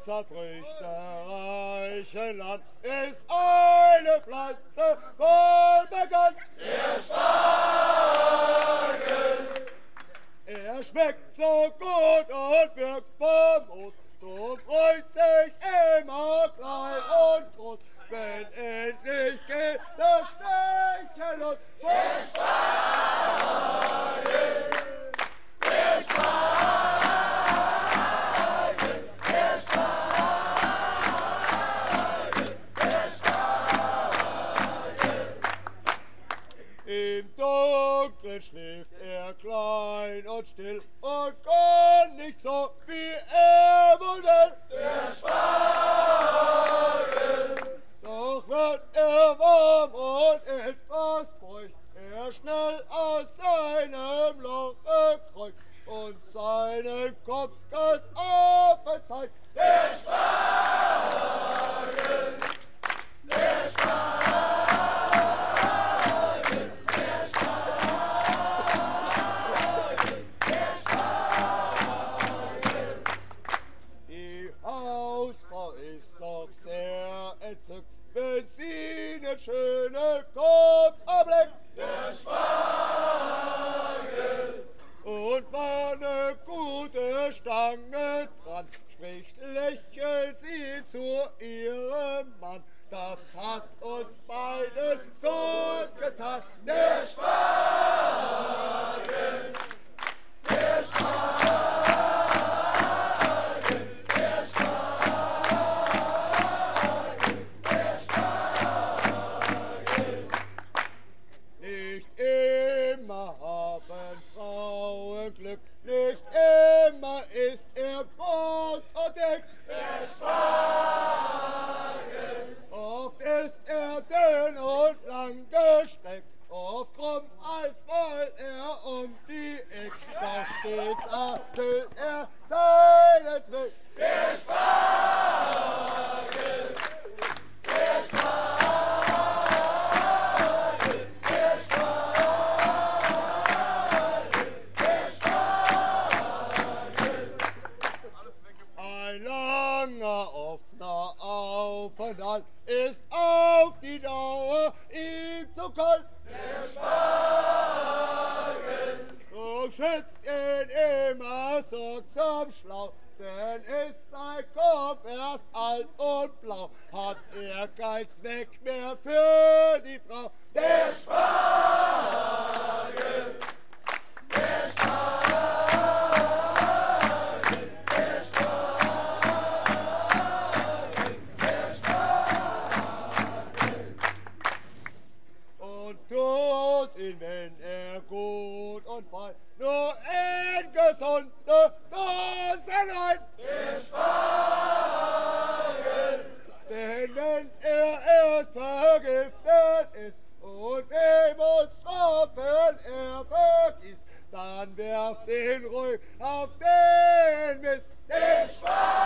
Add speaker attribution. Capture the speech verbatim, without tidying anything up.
Speaker 1: früchtereiche Land ist eine Pflanze voll bekannt.
Speaker 2: Der Spargel.
Speaker 1: Er schmeckt so gut und wirkt famos. Drum freut sich immer klein und groß, wenn endlich geht das Stechen und
Speaker 2: Der Spargel. Der Spargel. Der Spargel. Der Spargel.
Speaker 1: im Dunkeln schläft er klein und still und gar nicht so, wie er wohl will.
Speaker 2: Der Spargel.
Speaker 1: Doch wird er warm und etwas feucht, er schnell aus seinem Loche kreucht und seinen Kopf ganz offen zeigt.
Speaker 2: Der Spargel. Der Spargel. Der Spargel. Der Spargel.
Speaker 1: Die Hausfrau ist noch sehr entzückt, wenn sie den schönen Kopf erblickt.
Speaker 2: Der Spargel.
Speaker 1: Und war eine gute Stange dran, spricht, lächelt sie zu ihrem Mann. Das hat uns beiden gut getan.
Speaker 2: Der Spargel. Der Spargel. Der Spargel. Der Spargel.
Speaker 1: Nicht immer haben Frauen Glück, nicht immer ist er groß und dick.
Speaker 2: Der Spargel.
Speaker 1: Oft ist er dünn und lang gestreckt, oft krumm, als wollt er um die Eck. Da steht erfüllt er seinen Zweck.
Speaker 2: Der Spargel. Der Spargel. Der Spargel. Der Spargel.
Speaker 1: Ein langer, offener Aufenthalt ist auf die Dauer ihm zu kalt.
Speaker 2: Der Spargel.
Speaker 1: So schützt ihn immer sorgsam schlau, denn ist sein Kopf erst alt und blau, hat er kein Zweck mehr für die Frau.
Speaker 2: Der Spargel. Der Spargel. Der Spargel. Der Spargel.
Speaker 1: Und tut ihn, wenn er gut und fein, nur in gesunde Dosen ein.
Speaker 2: Der Spargel.
Speaker 1: Denn wenn er erst vergiftet ist und Wehmutstropfen er vergießt, dann werft ihn ruhig auf den Mist.
Speaker 2: Der Spargel.